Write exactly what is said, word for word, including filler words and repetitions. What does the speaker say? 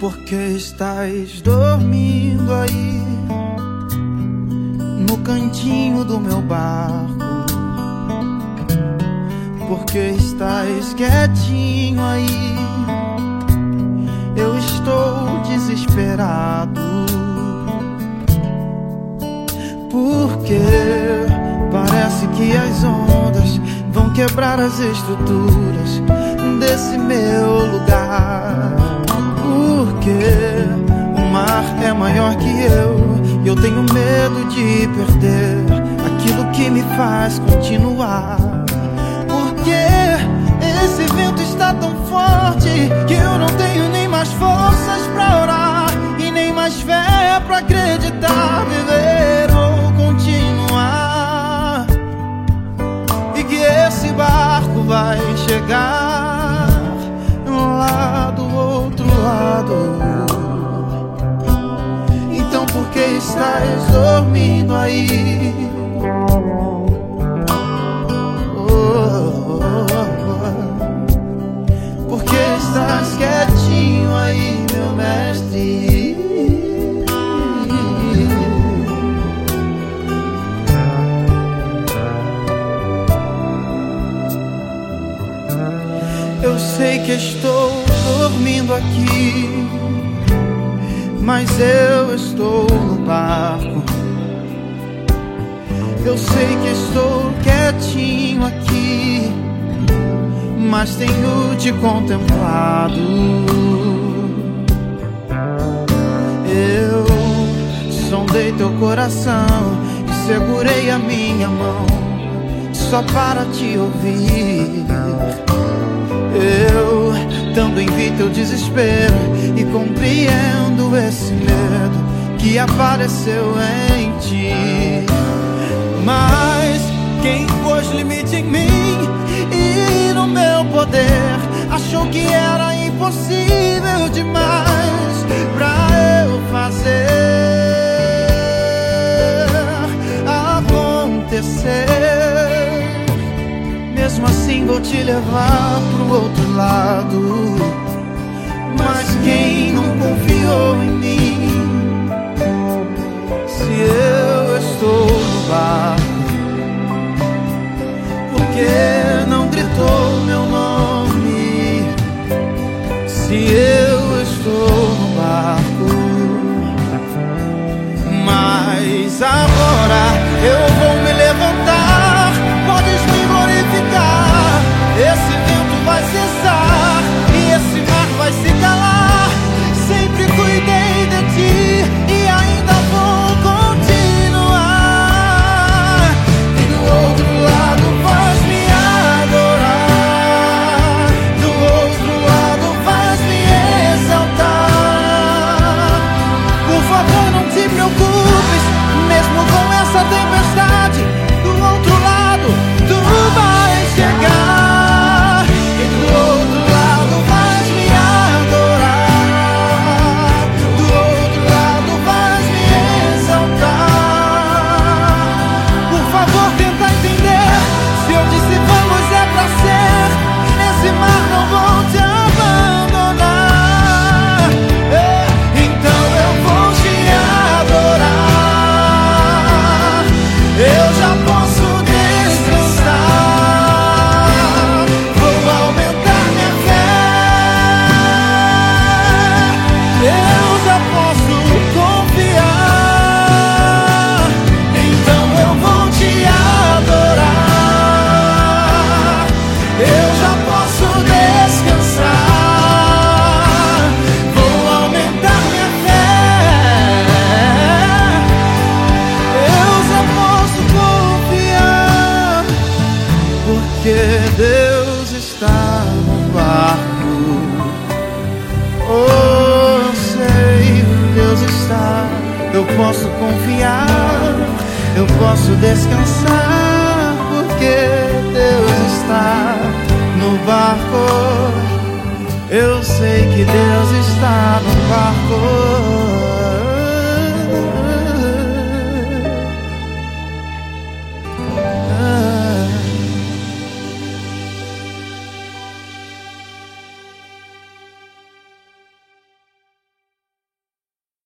Porque estás dormindo aí no cantinho do meu barco? Porque estás quietinho aí? Eu estou desesperado. Porque parece que as ondas vão quebrar as estruturas desse meu lugar. Porque o mar é maior que eu e eu tenho medo de perder aquilo que me faz continuar. Porque esse vento está tão forte que eu não tenho nem mais forças pra orar e nem mais fé pra acreditar, viver ou continuar. E que esse barco vai chegar lá do outro lado. Então por que estás dormindo aí? Oh, por que estás quietinho aí, meu mestre? Eu sei que estou dormindo aqui, mas eu estou no barco. Eu sei que estou quietinho aqui, mas tenho te contemplado. Eu sondei teu coração e segurei a minha mão só para te ouvir. Eu também vi teu desespero e compreendo esse medo que apareceu em ti. Mas quem pôs limite em mim e no meu poder achou que era impossível demais pra eu fazer acontecer. Mesmo assim vou te levar pro outro lado. Mas quem não confiou em mim? Se eu estou no barco, por que não gritou meu nome? Se eu estou no barco, mas agora eu vou me levantar. Podes me glorificar. Esse vento vai cessar e esse mar vai se calar. Sempre cuidei de ti e ainda vou continuar. E do outro lado vais me adorar. Do outro lado vais me exaltar. Por favor, não te preocupes, mesmo com essa tempestade. Do outro lado tu vais chegar. E do outro lado vais me adorar. Do outro lado vais me exaltar. Por favor, tenta entender. Se eu disse vamos é pra ser, nesse mar não vou te abandonar. Então eu vou te adorar. Eu já posso descansar. Vou aumentar minha fé. Eu já posso confiar. Então eu vou te adorar. Eu já posso descansar. Vou aumentar minha fé. Eu já posso confiar. Porque Deus está no barco. Oh, eu sei, Deus está. Eu posso confiar, eu posso descansar. Porque Deus está no barco. Eu sei que Deus está no barco.